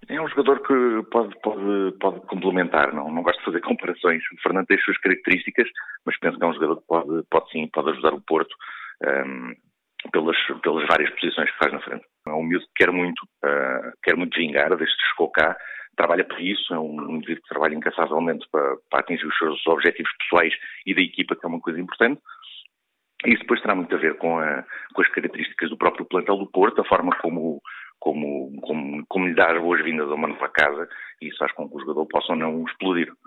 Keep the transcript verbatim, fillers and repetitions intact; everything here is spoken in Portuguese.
É um jogador que pode, pode, pode complementar, não, não gosto de fazer comparações. O Fernando tem as suas características, mas penso que é um jogador que pode, pode sim, pode ajudar o Porto um, pelas, pelas várias posições que faz na frente. É um miúdo que quer muito, uh, quer muito vingar, desde que chegou cá, trabalha para isso, é um indivíduo que trabalha incansavelmente para, para atingir os seus objetivos pessoais e da equipa, que é uma coisa importante. Isso depois terá muito a ver com, a, com as características do próprio plantel do Porto, a forma como, como, como, como lhe dá as boas-vindas a uma nova casa, e isso faz com que o jogador possa ou não explodir.